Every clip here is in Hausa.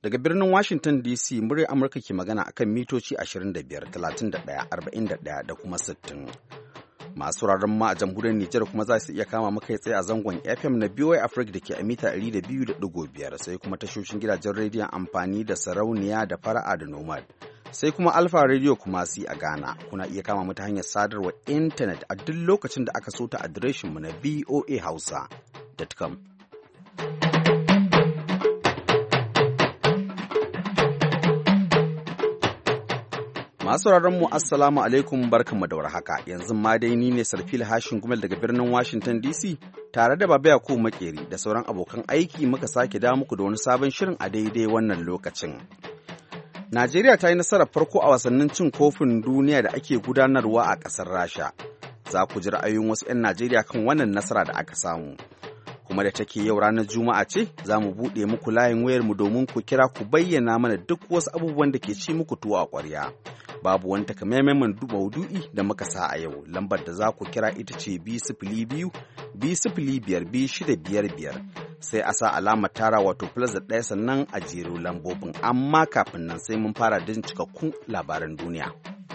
Daga birnin Washington DC, muryar Amurka ke magana akan mitoci 25, 31, 41 da kuma 60. Masu wuraren ma a jamhuriyar Nijar kuma za su iya kama muka tsaye a zangon FM na BOA Africa da ke a mita 200.5 sai kuma tashoshin gidajen rediyon amfani da sarauniya da fara'a da nomad. Sai kuma Alfa Radio kuma si a Ghana. Kuna iya kama mu ta hanyar sadarwar intanet a duk lokacin da aka so ta adireshinmu na boahausa.com. Masu mu Assalamu alaikum barkanmu da warhaka. Yanzu ma dai ni ne Sarfil Hashin Gumel daga birnin Washington DC tare da Baba Yakubu Makeri da sauran abokan aiki muka sake da muku da wani sabon shirin a daidai wannan lokacin. Najeriya ta yi nasarar farko a wasannin cin kofin duniya da ake gudanarwa a ƙasar Rasha. Za ku ji ra'ayoyin wasu 'yan Najeriya kan wannan nasara da aka samu. Kuma da take yau ranar Juma'a ce, za mu buɗe muku layin wayarmu domin ku kira ku bayyana mana duk wasu abubuwan da ke ci muku tuwo a ƙwarya. Babu wani takamaiman maudu'i da muka sa a yau. Lambar da za ku kira ita ce 202-205-2655 sai a sa alamar tara wato plus da ɗaya sannan a jero lambobin. Amma kafin nan sai mun fara da cikakkun labaran duniya.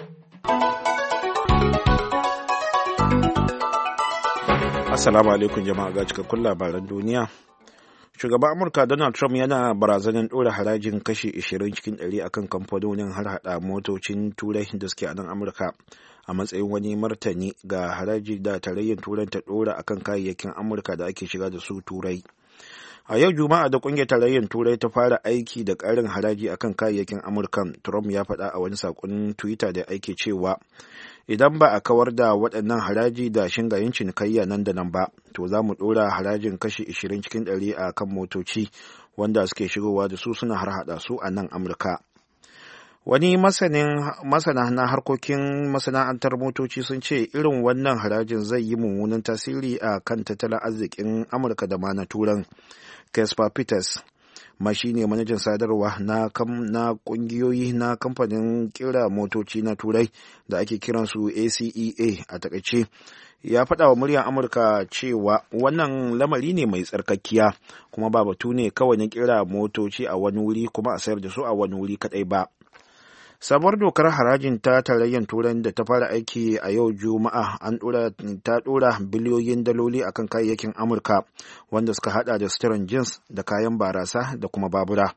Assalamu alaikum jama'a ga cikakkun labaran duniya. Shugaban Amurka Donald Trump yana barazanar ɗora harajin kashi 20 cikin 100 akan kamfanonin har hada motocin turai da suke a nan Amurka a matsayin wani martani ga haraji da tarayyar turai ta ɗora akan kayayyakin Amurka da ake shiga da su turai. A yau Juma'a da ƙungiyar tarayyar turai ta fara aiki da ƙarin haraji akan kayayyakin Amurka, Trump ya faɗa a wani saƙon Twitter da aike cewa idan ba a kawar da waɗannan haraji da shingayen cinikayya nan da nan ba, to za mu ɗora harajin kashi 20 cikin 100 a kan motoci wanda suke shigowa da su suna harhaɗa su a nan Amurka. Wani masana na harkokin masana'antar motoci sun ce irin wannan harajin zai yi mummunan tasiri a kan tattalin arzikin Amurka da ma na Turan. Casper Peters shi ne manajan sadarwa na kungiyoyi na kamfanin kira motoci na turai da ake kiransu ACEA a takaice, ya faɗa wa muryar Amurka cewa wannan lamari ne mai tsarkakkiya kuma ba batu ne kawai na kira motoci a wani wuri kuma a sayar da su a wani wuri kadai ba. Sabuwar dokar harajin ta tarayyar turai da ta fara aiki a yau Juma'a ta ɗora biliyoyin daloli akan kayayyakin Amurka wanda suka hada da suturan jeans da kayan barasa da kuma babura.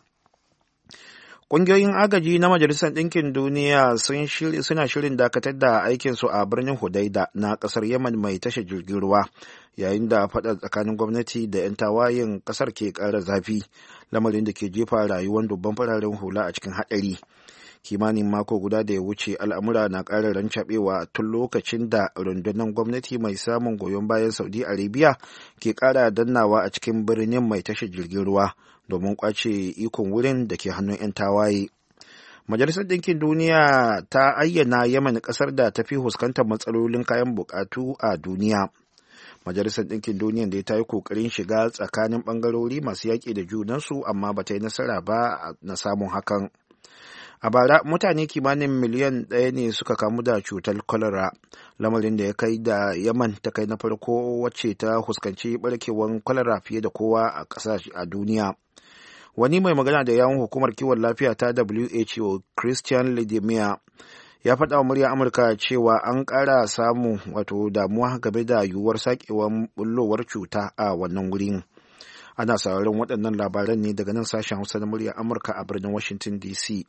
Ƙungiyoyin agaji na Majalisar Ɗinkin Duniya suna shirin dakatar da aikinsu a birnin Hudaida na ƙasar Yemen mai tashar jirgin ruwa yayin da faɗa tsakanin gwamnati da 'yan tawayen ƙasar ke ƙara zafi, lamarin da ke jefa rayuwar dubban fararen hula a cikin haɗari. Kimanin mako guda da ya wuce al'amura na ƙara rancaɓewa tun lokacin da rundunar gwamnati mai samun goyon bayan Saudi Arabia ke ƙara dannawa a cikin birnin mai tashar jirgin ruwa domin ƙwace ikon wurin da ke hannun 'yan tawaye. Majalisar Ɗinkin Duniya ta ayyana Yemen ƙasar da ta fi fuskantar matsalolin kayan buƙatu a duniya. Majalisar Ɗinkin Duniya da ta yi ƙoƙarin shiga tsakanin ɓangarori masu yaƙi da junansu amma ba ta yi nasara ba na samun hakan. A bara mutane kimanin miliyan 1 ne suka kamu da cutar kwalara, lamarin da ya kai da Yaman ta kai na farko wacce ta fuskanci barkewar kwalara fiye da kowa a ƙasashe a duniya. Wani mai magana da yawun hukumar kiwon lafiya ta WHO Christian Lindmeier ya faɗa wa muryar Amurka cewa an ƙara samu wato damuwa game da yiwuwar sakewar bullowar cuta a wannan wurin. Ana sauraron waɗannan labaran ne daga nan sashen Hausa na muryar Amurka a birnin Washington DC.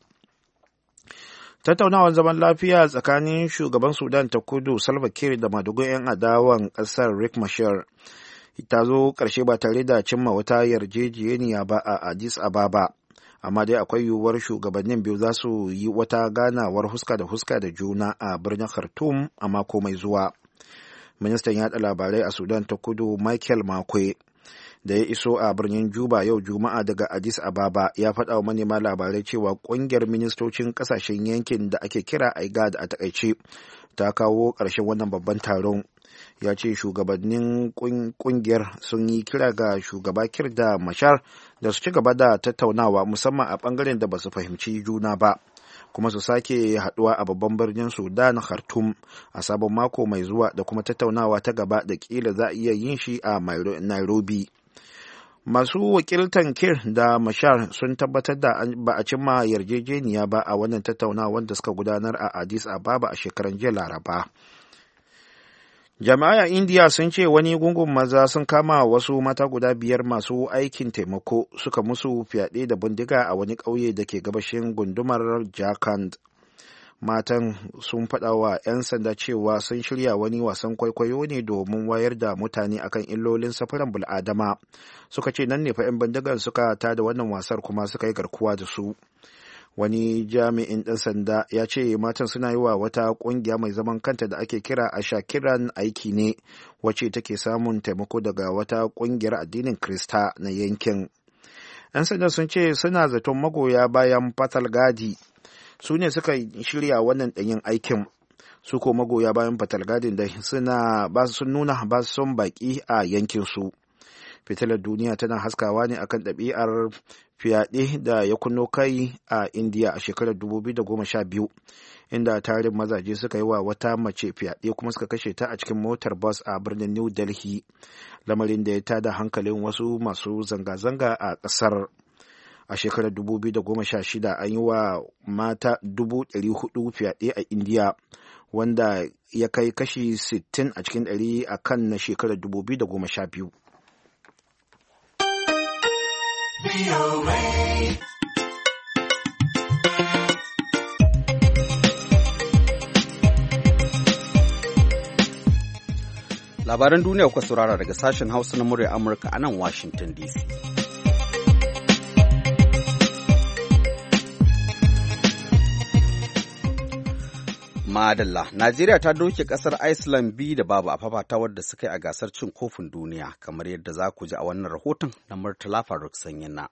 Tattaunawar zaman lafiya tsakanin shugaban Sudan ta kudu Salva Kiir da madugun 'yan adawan ƙasar Riek Machar ta zo ƙarshe ba tare da cimma wata yarjejeniya ba a Addis Ababa, amma dai akwai yiwuwar shugabannin biyu za su yi wata ganawar huska da huska da juna a birnin Khartoum a mako mai zuwa. Ministan yaɗa labarai a Sudan ta kudu Michael Makwe da ya iso a birnin Juba yau Juma'a daga Addis Ababa ya faɗa wa manema labarai cewa ƙungiyar ministocin ƙasashen yankin da ake kira IGAD a takaice ta kawo ƙarshen wannan babban taron. Ya ce shugabannin ƙungiyar sun yi kira ga shugaba Kiir da Machar da su ci gaba da tattaunawa musamman a ɓangaren da ba su fahimci juna ba, kuma su sake haɗuwa a babban birnin Sudan Khartoum a sabon mako mai zuwa da kuma tattaunawa ta gaba da ƙila za a iya yin shi a Nairobi. Masu wakiltan Kir da Machar sun tabbatar da ba a cimma yarjejeniya ba a wannan tattaunawar da suka gudanar a Addis Ababa a shekaran jiya Laraba. Jami'ai a Indiya sun ce wani gungun maza sun kama wasu mata guda 5 masu aikin taimako suka musu fyaɗe da bindiga a wani ƙauye da ke gabashin gundumar Jharkhand. Matan sun faɗa wa 'yan sanda cewa sun shirya wani wasan kwaikwayo ne domin wayar da mutane akan illolin safaran bul'adama. Suka ce nan ne fa 'yan bindigar suka tada wannan wasar kuma suka yi garkuwa da su. Wani jami'in ɗan sanda ya ce matan suna yi wa wata ƙungiya mai zaman kanta da ake kira Ashakiran aiki ne, wacce take samun taimako daga wata ƙungiyar addinin Krista na yankin. 'Yan sanda sun ce suna zaton magoya bayan Patal Gadi su ne suka shirya wannan ɗanyen aikin. Su ko magoya bayan Patal Gadin da sun nuna ba su son baƙi a yankinsu. Fitilar duniya tana haskawa ne akan ɗabi'ar fyaɗe da ya kunno kai a Indiya a shekarar 2012, inda tarin mazaje suka yi wa wata mace fyaɗe kuma suka kashe ta a cikin motar bus a birnin New Delhi, lamarin da ya tada hankalin wasu masu zanga-zanga a ƙasar. A shekarar 2016 an yi wa mata 400,000 fyaɗe a Indiya, wanda ya kai kashi 60 a cikin 100 a kan na shekarar 2012. Labaran duniya kuka saurara daga sashen Hausa na murya Amurka a nan Washington DC. Madalla, Najeriya ta doke kasar Iceland 2-0 a fafatawar da suka yi a gasar cin kofin duniya, kamar yadda za ku ji a wannan rahoton na Murtala Faruk Sanyina.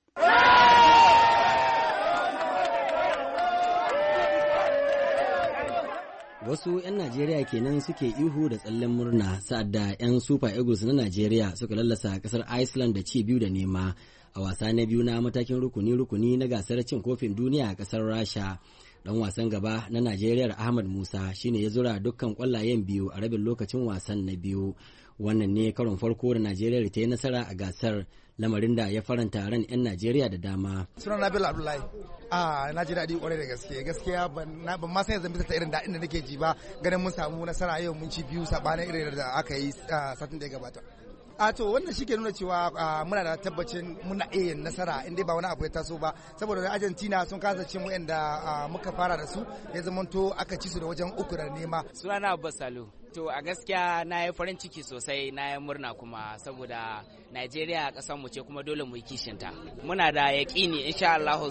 Wasu 'yan Najeriya kenan suke ihu da tsallen murna sa'ad da 'yan Super Eagles na Najeriya suka lallasa kasar Iceland da ci 2-0 a wasa na biyu na matakin rukuni-rukuni na gasar cin kofin duniya a kasar Rasha. Dan wasan gaba na Najeriya Ahmad Musa shine ya zura dukkan kwallayen biyu a rabin lokacin wasan na biyu. Wannan ne karon farko da Najeriya ta yi nasara a gasar, lamarin da ya faranta ran 'yan Najeriya da dama. Sunan Nabil Abdullahi. Na ji daɗi kwarai da gaske. Gaskiya ban ma san yanzu bisa ta irin daɗin da nake ji ba, ganin mun samu nasara yau mun ci 2 sabanin irin da aka yi satin da ya gabata. To wannan shi ke nuna cewa muna da tabbacin muna iya nasara in dai ba wani abu ya taso ba, saboda Argentina sun kasa cin wa'anda muka fara da su, ya zamanto aka ci su da wajen 3 da nema. Sunana Abbas Salu. To a gaskiya na yi farin ciki sosai, na yi murna kuma saboda Najeriya ƙasar mu ce kuma dole mu yi kishinta. Muna da yaƙini insha Allah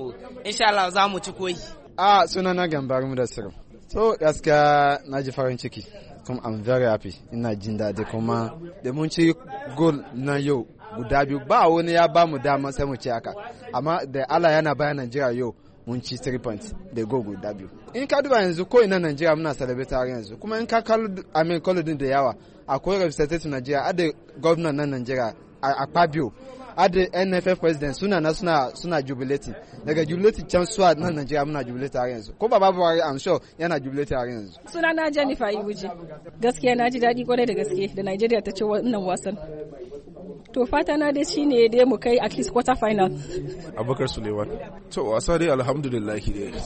za mu ci koyi. Sunana Gambar Mudassir. So gaskiya na ji farin ciki. Kuma I'm very happy, ina jin daɗi kuma da mun ci goal na yau guda 2 ba wani ya ba mu dama sai mu ci haka, amma da Allah yana bayan Najeriya yau mun ci 3 points da goal guda 2. In ka duba yanzu ko ina Najeriya muna celebrate har yanzu, kuma in ka kallo din da yawa akwai representative Najeriya, ada governor na Najeriya a Akpabio, ada NFF president suna jubilating, daga jubilating can suwa na Najeriya muna jubilating har yanzu, ko Baba Buhari I'm sure yana jubilating har yanzu. Sunana Jennifer Iwuji. Gaskiya na ji daɗi kwarai da gaske da Najeriya ta ci wannan wasan. To fata na dai shine dai mu kai at least quarter final. Abubakar Suleiman. To wasa dai alhamdulillah dai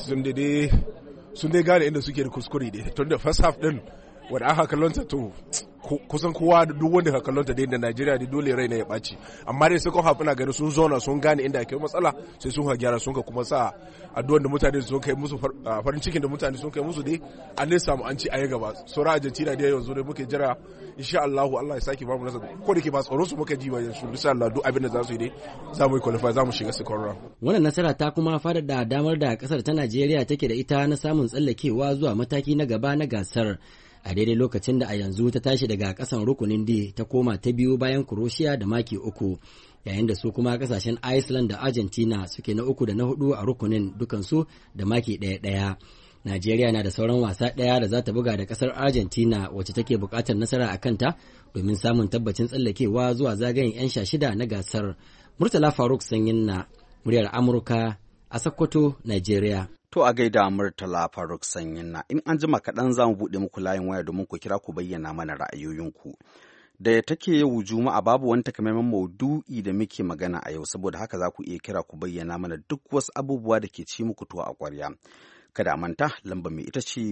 sun dai gane inda suke da kuskure dai, tun da first half din wanda aka kallonta to kusan kowa duk wanda ka kallonta da Najeriya da dole raina ya ɓaci, amma dai sai kuma hafuna gari sun zauna sun gane inda ake matsala sai sun gyara, sun ka kuma sa addu'an da mutane sun kai musu farin cikin da mutane sun kai musu dai an ne samu an ci ayi gaba. Sauran Argentina dai yanzu dai muke jira insha Allah ya saki ba mu nasara, ko da ke ba tsaro su muka ji ba yanzu insha Allah duk abin da za su yi dai za mu yi qualify, za mu shiga second round. Wannan nasara ta kuma fara da damar da kasar ta Najeriya take da ita na samun tsallakewa zuwa mataki na gaba na gasar, a daidai lokacin da a yanzu ta tashi daga kasan rukunin D ta koma ta biyu bayan Croatia da maki 3, yayin da su kuma kasashen Iceland da Argentina suke na 3 da na 4 a rukunin dukansu da maki 1-1. Najeriya na da sauran wasa ɗaya da za ta buga da kasar Argentina, wacce take buƙatar nasara a kanta domin samun tabbacin tsallakewa zuwa zagayen 'yan 16 na gasar. Murtala Faruk Sanyin na muryar Amurka a Sokoto, Najeriya. To a gaida Murtala Faruk Sanyin na, in an jima kaɗan za mu buɗe muku layin waya domin ku kira ku bayyana mana ra'ayoyinku. Da take yau Juma'a babu wani takamaiman maudu'i da muke magana a yau, saboda haka za ku iya kira ku bayyana mana duk wasu abubuwa da ke ci muku tuwo a ƙwarya. Kada a manta lamba mai ita ce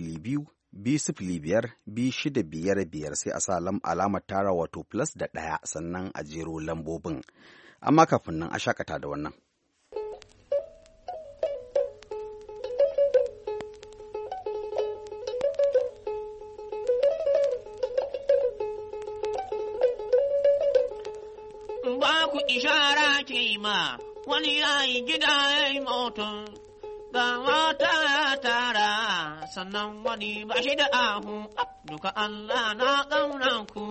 205-265-2655 sai a sa alamar tara wato plus da 1 sannan a jero lambobin. Amma kafin nan a shakata da wannan. Ba ku ishara ke ma wani yayi gida ya yi mutum, ga mata ya tara sannan wani ba shi da ahu, duka Allah na ƙauna ku.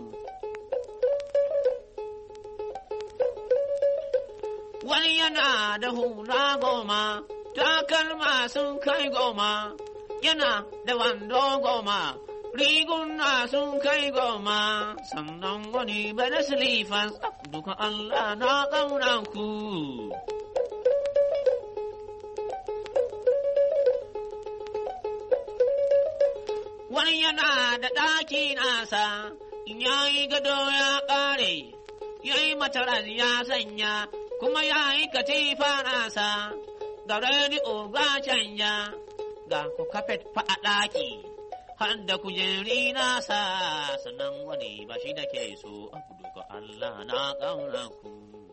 Wani yana da hula 10, takalma sun kai 10, yana da wando 10. Riguna sun kai 10, sannan wani bada silifan duka Allah na ƙaunan ku. Wani yana da ɗaki nasa, in yayi gado ya ƙare, yayi mataran ya sanya, kuma yayi katifa nasa, ga rediyo ga canja, ga ku kafet fa a ɗaki. Har da kujeri nasa sannan wani ba shi da ke so abu duka Allah na ƙauna ku.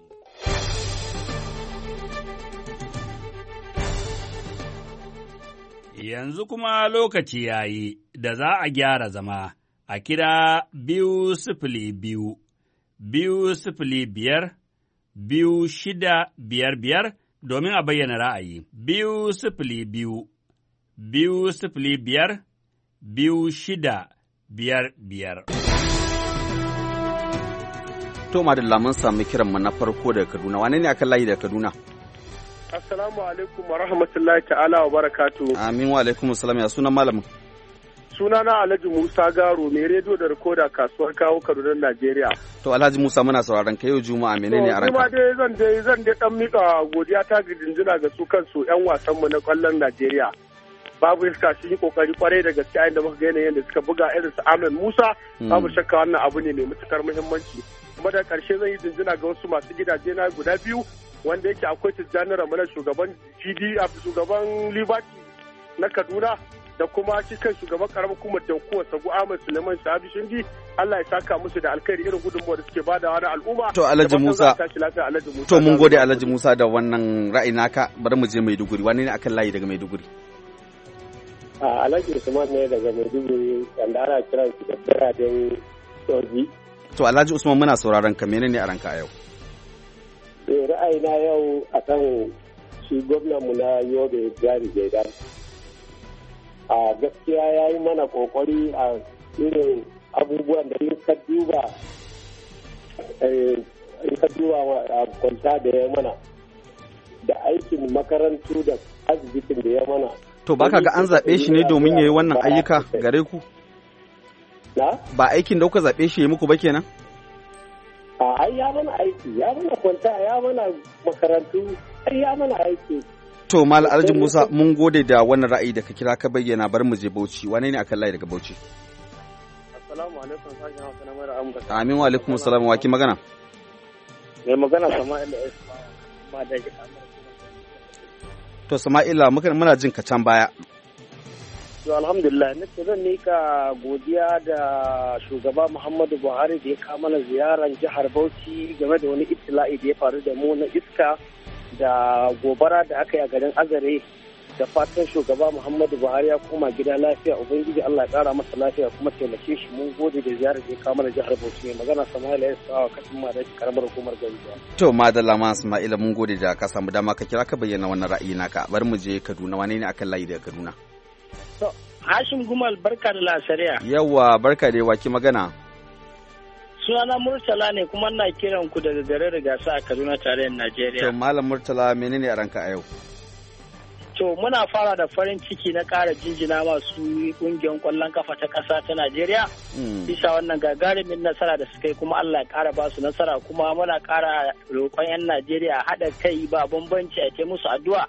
Yanzu kuma lokaci ya yi da za a gyara zama a kira 205-205-2655 domin a bayyana ra'ayi. 205-205 2655. To madalla mun sami kiranmu na farko daga Kaduna. Wane ne akan layi daga Kaduna? Assalamu alaikum wa rahmatullahi ta'ala wa barakatu. Amin wa alaikum salam, ya sunan malamin. Sunana Alhaji Musa Garo, mai rediyo da rikoda kasuwar kawo Kaduna, Najeriya. To Alhaji Musa muna sauraron ka yau Juma'a, menene a ranka? Zan dai dan mika godiya ta jinjina ga su kansu ƴan wasan mu na kwallon Najeriya. Babu iska sun yi kokari kwarai da gaske da muka ga yanayin da suka buga irin su Ahmed Musa, babu shakka wannan abu ne mai matukar muhimmanci. Kuma da karshe zan yi jinjina ga wasu masu gidaje na guda biyu wanda yake akwai Tijjani Ramana shugaban shugaban Liberty na Kaduna da kuma shi kan shugaban karamar hukumar Dankuwa Sagu Ahmed Suleiman Shahabi Shindi. Allah ya saka musu da alkhairi irin gudunmuwa da suke badawa na al'umma. To Alhaji Musa, to mun gode Alhaji Musa da wannan ra'ayi naka. Bari mu je Maiduguri. Wani ne akan layi daga Maiduguri? Alhaji Usman ne daga Maiduguri, wanda ana kiran shi da biraden Soji. To Alhaji Usman muna sauraron ka, menene a ranka a yau? Ra'ayina yau akan shi gwamnanmu na Yobe Ibrahim Gaidam. A gaskiya ya yi mana kokari a irin abubuwan da in ka duba a kwanta da ya mana da aikin makarantu da asibitin da ya mana. To baka ga an zaɓe shi ne domin ya yi wannan ayyuka gare ku? Ba aikin da kuka zaɓe shi ya muku ba kenan? Ai ya mana aiki, ya mana kwanta, ya mana makarantu, ai ya mana aiki. To Mal Alhaji Musa mun gode da wannan ra'ayi da ka kira ka bayyana, bar mu je Bauchi. Wane ne akan layi daga Bauchi? Assalamu alaikum sashen Hausa na mara Amurka. Amin wa alaikum assalam, wa ki magana? Mai magana Sama'ila ma da To Sama'ila muna jin ka can baya. To alhamdulillah nake zan nika godiya da shugaba Muhammadu Buhari da ya kawo mana ziyarar jihar Bauchi game da wani ibtila'i da ya faru da mu na iska da gobara da aka yi a garin Azare. Da fatan shugaba Muhammadu Buhari ya koma gida lafiya, ubangiji Allah ya kara masa lafiya kuma taimake shi. Mun gode da ziyarar da ya kawo mana jihar Bauchi. Mai magana Sama'ila ya sawa kasin ma da karamar hukumar Gariya. To madalla ma Sama'ila mun gode da ka samu dama ka kira ka bayyana wannan ra'ayi naka. Bari mu je Kaduna. Wane ne akan layi daga Kaduna? Hashim Gumal, barka da lasariya. Yawwa, barka da waki magana. Sunana Murtala ne kuma ina kiran ku daga garin Rigasa a Kaduna tarayyar Najeriya. To Malam Murtala, menene a ranka a yau? To muna fara da farin ciki na ƙara jinjina masu ƙungiyar ƙwallon kafa ta ƙasa ta Najeriya. Bisa wannan gagarumin nasara da suka yi, kuma Allah ya ƙara ba su nasara, kuma muna ƙara roƙon 'yan Najeriya haɗa kai ba bambanci a ce musu addu'a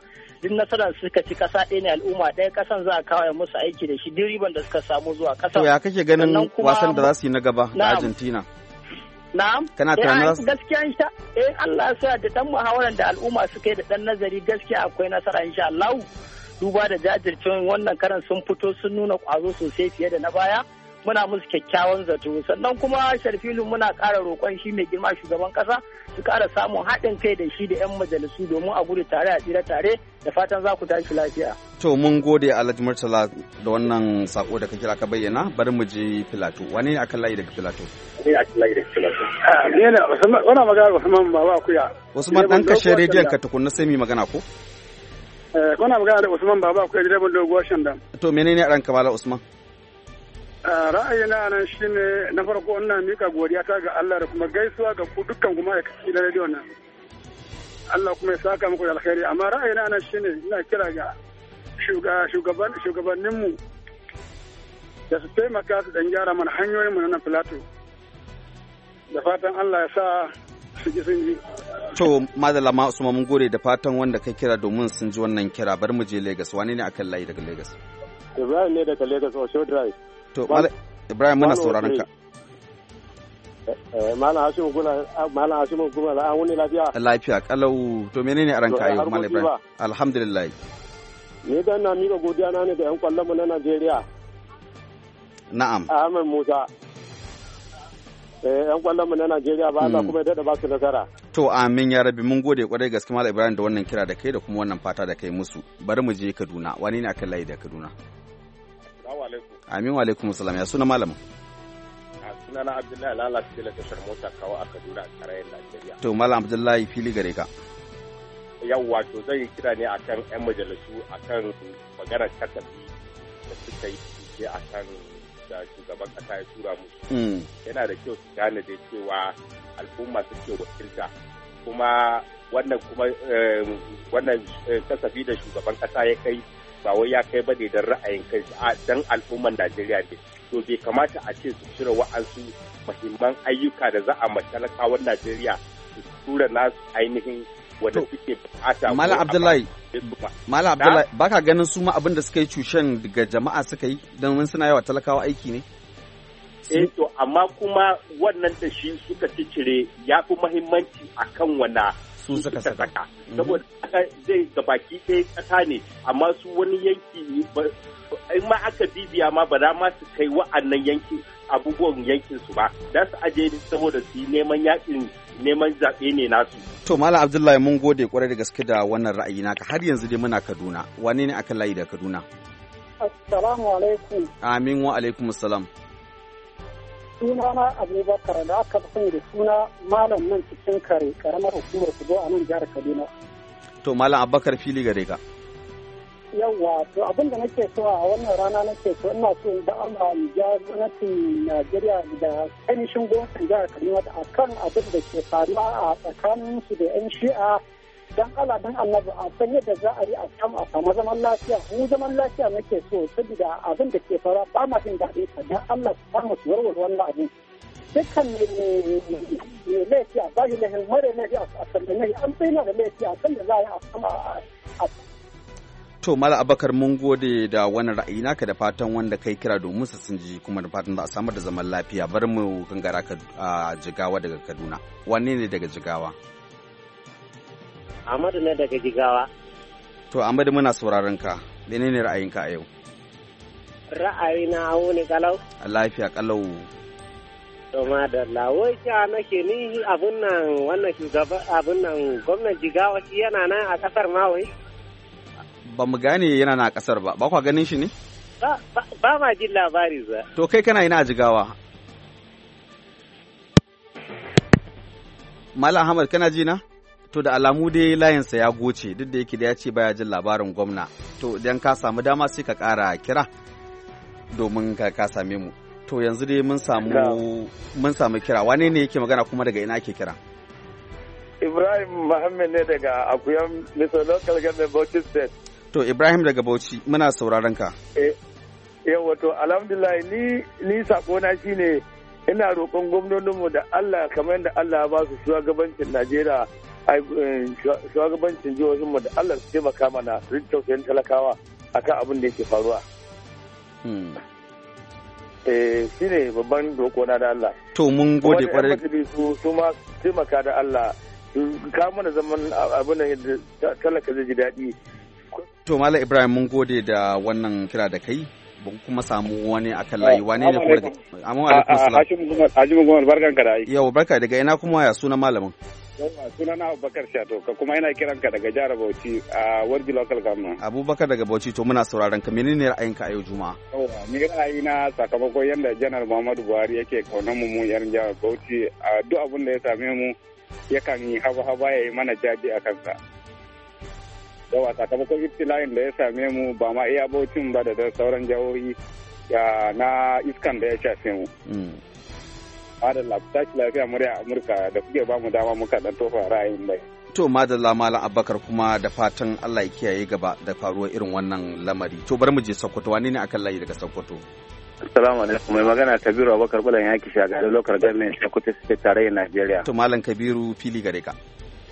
duk nasarar suka ci kasa ɗaya ne al'umma ɗaya kasan za a kawo musu aiki da shi duk riban da suka samu zuwa kasa. To ya kake ganin wasan da za su yi na gaba da Argentina? Na'am. Kana tunanin gaskiya insha Allah ya sa da dan muhawaran da al'umma suka yi da dan nazari gaskiya akwai nasara insha Allah. Duba da jajircin wannan karan sun fito sun nuna kwazo sosai fiye da na baya. Muna musu kyakkyawan zato sannan kuma Sharfilu muna ƙara roƙon shi mai girma shugaban ƙasa su ƙara samun haɗin kai da shi da 'yan majalisu domin a gudu tare a tsira tare da fatan za ku tashi lafiya. To mun gode Alhaji Murtala da wannan sako da ka kira ka bayyana bari mu je Filato. Wane ne akan layi daga Filato? Ni akan layi daga Filato. Ni ne wannan magana Usman Baba Akuya. Usman dan kashe rediyon ka tukunna sai mu magana ko? Kuna magana da Usman Baba Akuya direban doguwar Shandam. To menene a ranka Malam Usman? Ra'ayina nan shine na farko ina mika godiya ta ga Allah da kuma gaisuwa ga ku dukkan kuma aikaci na rediyo nan. Allah kuma ya saka muku da alkhairi amma ra'ayina nan shine ina kira ga shugabanninmu da su taimaka su dan gyara mana hanyoyin mu na Filato. Da fatan Allah ya sa su ji sun ji. To madalla ma Usman mun gode da fatan wanda kai kira domin sun ji wannan kira bari mu je Lagos. Wane ne akan layi daga Lagos? Ibrahim ne daga Lagos Osho Drive. To Ibrahim muna sauraron ka. Malam Hashimu Gumala an wuni lafiya. Lafiya kalau to menene a ranka yau Malam Ibrahim? Alhamdulillah. Ni dan na mika godiya na ne ga yan kwallon mu na Najeriya. Na'am. Ahmed Musa. Yan kwallon mu na Najeriya ba Allah kuma ya dada ba su nasara. To amin ya rabi mun gode kwarai gaske Malam Ibrahim da wannan kira da kai da kuma wannan fata da kai musu. Bari mu je Kaduna. Wani ne akan layi da Kaduna? Amin wa alaikum salam ya suna malamin. Sunana Abdullahi Lalata da tashar mota kawo a Kaduna a tarayyar Najeriya. To Malam Abdullahi fili gare ka. Yawwa to zai kira ne akan 'yan majalisu akan maganar kasafi da suka yi akan da shugaban kasa ya tura musu. Yana da kyau su gane da cewa al'umma suke wakilta kuma wannan kasafi da shugaban kasa ya kai ba wai ya kai ba ne don ra'ayin kai dan al'umman Najeriya ne to bai kamata a ce su cire wa'ansu muhimman ayyuka da za a matalakawan Najeriya su tura nasu ainihin wanda suke bukata. Malam Abdullahi baka ganin su ma abin da suka yi cushen daga jama'a suka yi don suna yawa talakawa aiki ne? To amma kuma wannan da shi suka cire ya fi muhimmanci akan wana su suka saka saboda zai gabaki ɗaya ƙasa ne amma su wani yanki in ma aka bibiya ma ba za ma su kai wa'annan yankin abubuwan yankin su ba za su aje saboda su yi neman zaɓe ne nasu. To Malam Abdullahi mun gode kwarai da gaske da wannan ra'ayi naka har yanzu dai muna Kaduna wane ne aka layi da Kaduna? Assalamu alaikum. Amin wa alaikum salam. Sunana Abubakar da aka fi da suna Malam nan cikin kare karamar hukumar Kubo a nan jihar Kaduna. To Malam Abubakar fili gare ka. Yawwa to abin da nake so a wannan rana nake so ina so da Allah ya gwamnatin Najeriya da ainihin gwamnatin jihar Kaduna a kan abin da ke faruwa a tsakanin su da 'yan shi'a dan Allah dan Annabi a san yadda za a yi a samu zaman lafiya mu zaman lafiya nake so saboda abin da ke faruwa ba ma jin daɗi ka dan Allah su samu su warware wannan abin dukkan ne laifi a bashi laifin mara laifi a sandane an bayyana da laifi a kan da za a yi a sama a To Malam Abakar mun gode da wannan ra'ayi naka da fatan wanda kai kira domin su sun ji kuma da fatan za a samar da zaman lafiya bar mu gangara a Jigawa daga Kaduna. Wanne ne daga Jigawa? Ahmadu ne daga Jigawa. To Ahmadu muna sauraron ka. Menene ra'ayinka a yau? Ra'ayina wuni kalau. Lafiya kalau. To madalla wai ja nake ni abun nan wannan shugaba abun nan gwamnan Jigawa shi yana nan a kasar ma wai. Ba mu gane yana na kasar ba kwa ganin shi ne? Ba ma jin labari za. To kai kana ina a Jigawa? Malam Ahmad kana ji na? To da alamu dai layinsa ya goce duk da yake da ya ce baya jin labarin gwamna. To idan ka samu dama sai ka ƙara kira domin ka same mu. To yanzu dai mun samu kira. Wane ne yake magana kuma daga ina ake kira? Ibrahim Muhammad ne daga Akuyam Mr. Local Government Bauchi State. To Ibrahim daga Bauchi muna sauraron ka. Yawa to alhamdulillah ni sakona shine ina roƙon gwamnoninmu da Allah kamar yadda Allah ya ba su shugabancin Najeriya shugabancin jihohinmu da Allah su taimaka mana su tausayin talakawa akan abin da yake faruwa. Shi ne babban dokona da Allah. To mun gode kwarai. Su ma taimaka da Allah su kawo mana zaman abin da talaka zai ji daɗi. To Malam Ibrahim mun gode da wannan kira da kai. Ban kuma samu wani akan layi wane ne kuma daga amma alaikum salam. Hajimu Gomar barkan ka da aiki. Yau barka daga ina kuma ya suna malamin. Suna na Abubakar Shato ka kuma ina kiran ka daga jihar Bauchi a Warji Local Government. Abubakar daga Bauchi to muna sauraron ka menene ra'ayinka a yau Juma'a? Ni ra'ayi na sakamakon yadda Janar Muhammadu Buhari yake kaunar mu yan jihar Bauchi a duk abin da ya same mu yakan yi haba ya yi mana jaji a kansa. Yawa sakamakon ibtila'in da ya same mu ba ma iya Bauchin ba da sauran jihohi na iskan da ya shafe mu. Madalla ku tashi lafiya murya Amurka da kuke ba mu dama muka dan tofa ra'ayin bai. To madalla Malam Abubakar kuma da fatan Allah ya kiyaye gaba da faruwar irin wannan lamari. To bari mu je Sokoto, wane ne akan layi daga Sokoto? Assalamu alaikum, mai magana Kabiru Abubakar Bulan yaki shagari local government Sokoto State tarayyar Najeriya. To Malam Kabiru fili gare ka.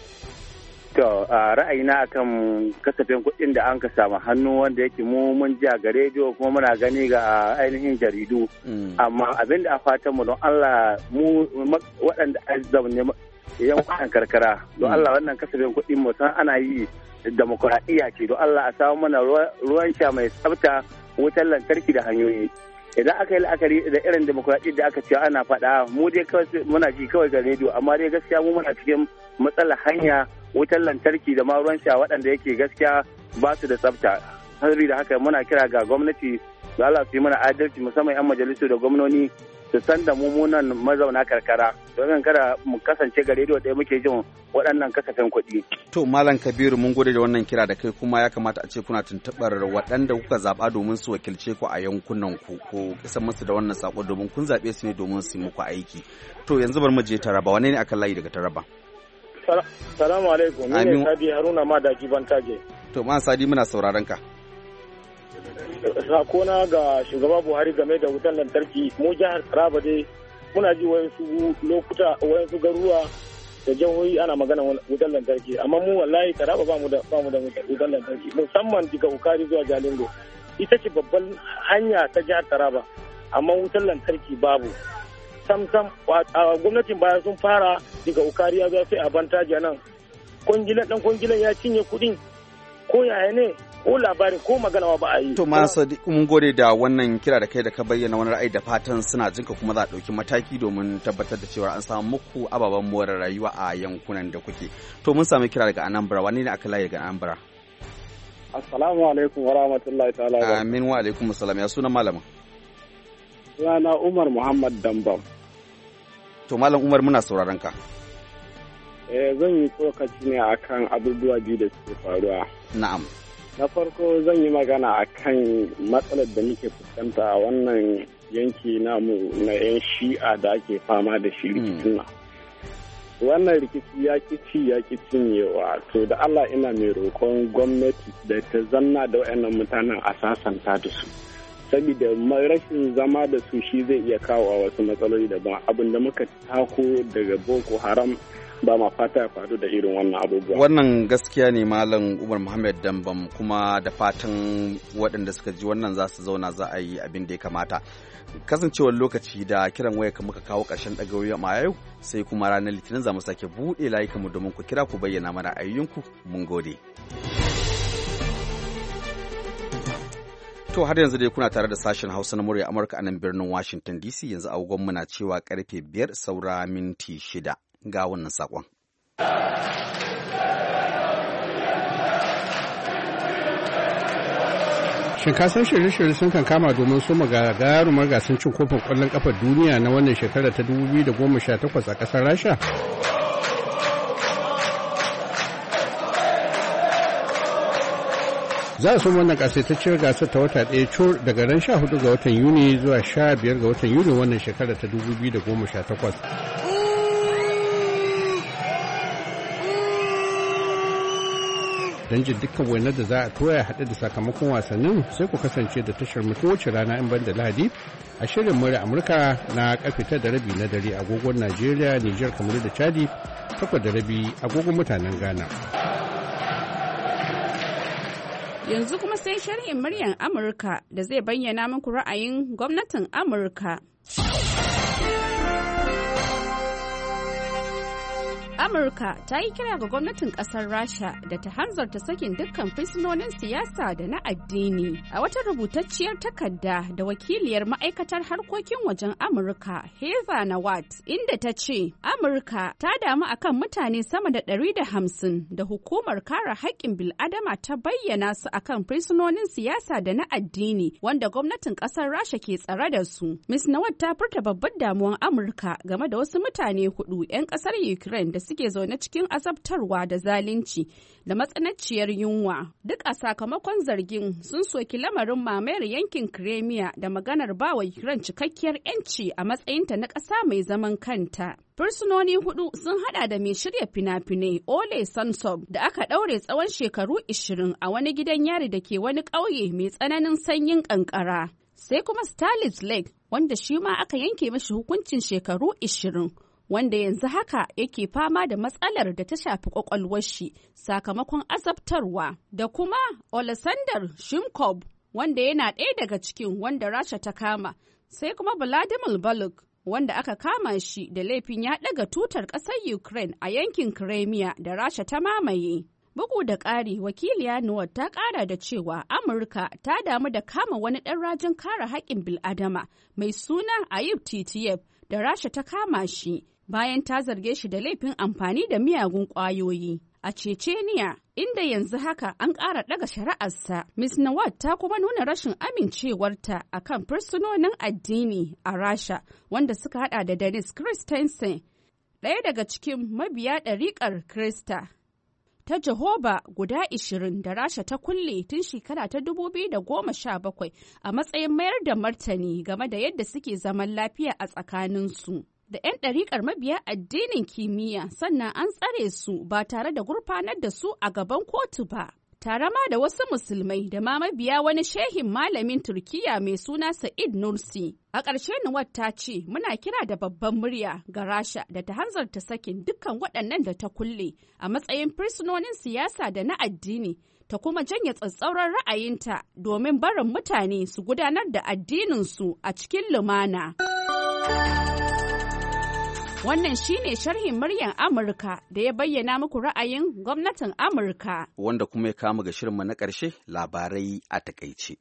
To a ra'ayina akan kasafin kuɗin da an ka samu hannu wanda yake mu mun ji a rediyo kuma muna gani ga ainihin jaridu. Amma abin da a fatan mu don Allah mu waɗanda zaune yankunan karkara don Allah wannan kasafin kuɗin mu san ana yi demokuraɗiyya ce don Allah a samu mana ruwan sha mai tsafta, wutar lantarki da hanyoyi. Idan aka yi la'akari da irin demokuraɗiyya da aka ce ana faɗa mu dai kawai muna ji kawai ga rediyo amma dai gaskiya mu muna cikin matsalar hanya, wutar lantarki da ma ruwan sha waɗanda yake gaskiya ba su da tsafta. Saboda haka muna kira ga gwamnati da Allah su yi mana adalci musamman 'yan majalisu da gwamnoni su san da mummunan mazauna karkara domin kada mu kasance ga rediyo ɗaya muke jin waɗannan kasafin kuɗi. To Malam Kabiru mun gode da wannan kira da kai kuma ya kamata a ce kuna tuntuɓar waɗanda kuka zaɓa domin su wakilce ku a yankunan ku ko kisan musu da wannan sako domin kun zaɓe su ne domin su yi muku aiki. To yanzu bari mu je Taraba, wane ne akan layi daga Taraba? Salamu alaikum, ni ne Sadi Haruna Madaki Bantaje. To ma Sadi muna sauraron ka. Sakona ga shugaba Buhari game da wutar lantarki mu jihar Taraba dai muna ji wayansu lokuta wayansu garuruwa da jihohi ana magana wutar lantarki amma mu wallahi Taraba ba mu da wutar lantarki musamman daga Ukari zuwa Jalingo ita ce babban hanya ta jihar Taraba amma wutar lantarki babu sam gwamnatin baya sun fara daga Ukari ya zo sai a Bantaje nan kwangilan ya cinye kuɗin ko yaya ne ko labarin ko magana ba a yi. To ma mun gode da wannan kira da kai da ka bayyana wani ra'ayi da fatan suna jinka kuma za a ɗauki mataki domin tabbatar da cewa an samu muku ababen more rayuwa a yankunan da kuke. To mun sami kira daga Anambra, wani ne aka layi daga Anambra? Assalamu alaikum wa rahmatullahi ta'ala. Amin wa alaikum assalam, ya sunan malamin? Sunana Umar Muhammad Dambam. To Malam Umar muna sauraron ka. Zan yi tsokaci ne akan abubuwa biyu da suke faruwa. Na'am. Na farko zan yi magana akan matsalar da muke fuskanta a wannan yanki namu na 'yan shi'a da ake fama da shi rikicin nan. Wannan rikici ya ci ya cinyewa to da Allah ina mai roƙon gwamnati da ta zanna da waɗannan mutanen a sasanta da su. Saboda rashin zama da su shi zai iya kawo wasu matsaloli daban abin da muka tako daga Boko Haram ba ma fata ya faru da irin wannan abubuwa. Wannan gaskiya ne Malam Umar Muhammad Dambam kuma da fatan waɗanda suka ji wannan za su zauna za a yi abin da ya kamata. Kasancewar lokaci da kiran waya ka muka kawo ƙarshen ɗagayoyi a yau sai kuma ranar Litinin za mu sake buɗe layukanmu domin ku kira ku bayyana mana ayyukanku. Mun gode. To har yanzu dai kuna tare da sashen Hausa na murya Amurka a nan birnin Washington DC yanzu agogon muna cewa karfe 5 saura minti 6. Ga wannan sakon. Shin ka san shirye-shirye sun kan kama domin su gagarumar gasar cin kofin ƙwallon ƙafar duniya na wannan shekara ta 2018 a ƙasar Rasha? Za a so wannan ƙasaitacciyar gasar ta wata ɗaya cur daga ran 14 ga watan Yuni zuwa 15 ga watan Yuni wannan shekara ta 2018. Don jin dukkan wainar da za a toya haɗe da sakamakon wasannin sai ku kasance da tashar mu kowace rana in ban da Lahadi a shirin murya Amurka na karfe 9:30 na dare agogon Najeriya, Nijar, Kamaru da Chadi, 8:30 agogon mutanen Ghana. Yanzu kuma sai sharhin muryar Amurka da zai bayyana muku ra'ayin gwamnatin Amurka. Amurka ta yi kira ga gwamnatin kasar Rasha da ta hanzarta sakin dukkan fursunonin siyasa da na addini. A wata rubutacciyar takarda da wakiliyar ma'aikatar harkokin wajen Amurka, Heather Nauert, inda ta ce, Amurka ta damu akan mutane sama da 150 da hukumar kare haƙƙin bil'adama ta bayyana su akan fursunonin siyasa da na addini wanda gwamnatin kasar Rasha ke tsare da su. Ms. Nauert ta furta babbar damuwan Amurka game da wasu mutane 4 'yan kasar Ukraine da suke zaune cikin azabtarwa da zalunci da matsananciyar yunwa. Duk a sakamakon zargin sun soki lamarin mamayar yankin Crimea da maganar bawa Ukraine cikakkiyar 'yanci a matsayinta na ƙasa mai zaman kanta. Fursunoni 4 sun hada da mai shirya fina-finai Ole Sentsov da aka ɗaure tsawon shekaru 20 a wani gidan yari da ke wani ƙauye mai tsananin sanyin ƙanƙara. Sai kuma Stalis Lake wanda shi ma aka yanke mashi hukuncin shekaru 20. Wanda yanzu haka yake fama da matsalar da ta shafi kwakwalwar shi sakamakon azabtarwa, da kuma Oleksandr Shimkov wanda yana ɗaya daga cikin wanda Rasha ta kama, sai kuma Vladimir Baluk wanda aka kama shi da laifin ya ɗaga tutar ƙasar Ukraine a yankin Crimea da Rasha ta mamaye. Bugu da ƙari, wakiliya Nauert ta ƙara da cewa Amurka ta damu da kama wani ɗan rajin kare haƙƙin bil'adama mai suna Ayub Titiyev da Rasha ta kama shi. Bayan ta zarge shi da laifin amfani da miyagun ƙwayoyi a Chechnya, inda yanzu haka an ƙara ɗaga shari'arsa. Ms. Nauert ta kuma nuna rashin amincewarta a kan fursunonin addini a Rasha wanda suka hada da Denis Christensen, ɗaya daga cikin mabiya ɗariƙar Krista ta Jehova guda 20 da Rasha ta kulle tun shekara ta 2017 a matsayin mayar da martani game da yadda suke zaman lafiya a tsakaninsu. Da 'yan ɗariƙar mabiya addinin kimiyya sannan an tsare su ba tare da gurfanar da su a gaban kotu ba. Tare ma da wasu musulmai da ma mabiya wani shehin malamin Turkiyya mai suna Sa'id Nursi. A ƙarshe Nauert ta ce muna kira da babban murya ga Rasha da ta hanzarta sakin dukkan waɗannan da ta kulle a matsayin fursunonin siyasa da na addini, ta kuma janye tsatsauran ra'ayinta domin barin mutane su gudanar da addininsu a cikin lumana. Wannan shine sharhin muryar Amurka da ya bayyana muku ra'ayin gwamnatin Amurka. Wanda kuma ya kama ga shirinmu na ƙarshe, labarai a takaice.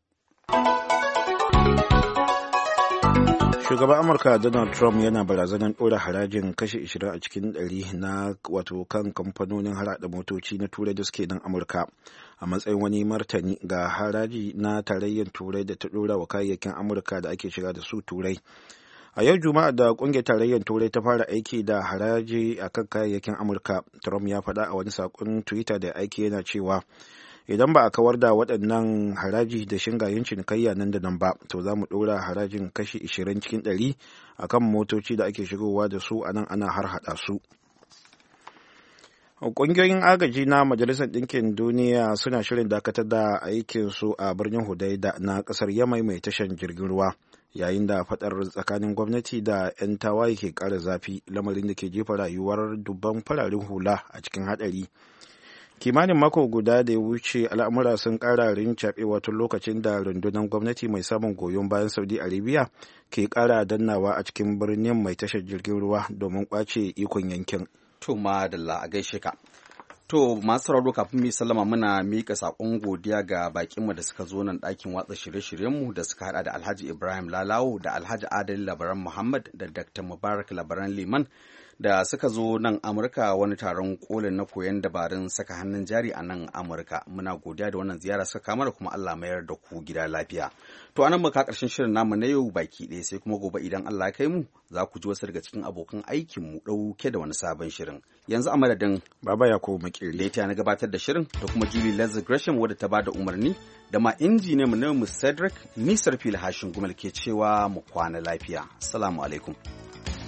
Shugaban Amurka Donald Trump yana barazanar ɗora harajin kashi 20 a cikin 100 na wato kan kamfanonin harhaɗa motoci na Turai da suke nan Amurka a matsayin wani martani ga haraji na tarayyar Turai da ta ɗora wa kayayyakin Amurka da ake shiga da su Turai. A yau Juma'a da kungiyar tarayyar Turai ta fara aiki da haraji a kan kayayyakin Amurka, Trump ya faɗa a wani saƙon Twitter da aiki yana cewa idan ba a kawar da waɗannan haraji da shingayen cinikayya nan da nan ba, to za mu ɗora harajin kashi 20 cikin 100 a kan motoci da ake shigowa da su a nan ana harhaɗa su. Ƙungiyoyin agaji na Majalisar Ɗinkin Duniya suna shirin dakatar da aikinsu a birnin Hudaida na ƙasar Yamai mai tashan jirgin ruwa. Yayin da fadar tsakanin gwamnati da 'yan tawaye ke ƙara zafi, lamarin da ke jefa rayuwar dubban fararen hula a cikin haɗari. Kimanin mako guda da ya wuce, al'amura sun ƙara rincaɓewa tun lokacin da rundunar gwamnati mai samun goyon bayan Saudi Arabia ke ƙara dannawa a cikin birnin mai tashar jirgin ruwa domin ƙwace ikon yankin. To madalla a gaishe ka. To masu sauraro kafin mu sallama muna miƙa saƙon godiya ga baƙinmu da suka zo nan ɗakin watsa shirye-shiryenmu da suka haɗa da Alhaji Ibrahim Lalawo da Alhaji Adali Labaran Muhammad da Dr. Mubarak Labaran Liman da suka zo nan Amurka wani taron kolin na koyon dabarun saka hannun jari a nan Amurka. Muna godiya da wannan ziyara suka kama da kuma Allah mayar da ku gida lafiya. To anan muka ƙarshen shirin namu na yau baki ɗaya, sai kuma gobe idan Allah ya kai mu za ku ji wasu daga cikin abokan aikin mu ɗauke da wani sabon shirin. Yanzu a madadin Baba Yakubu Makeri da ya na gabatar da shirin da kuma Julie Lazar Gresham wadda ta bada umarni da ma injiniyan mu na Cedric Nisar Fil Hashin Gumal ke cewa mu kwana lafiya. Assalamu alaikum.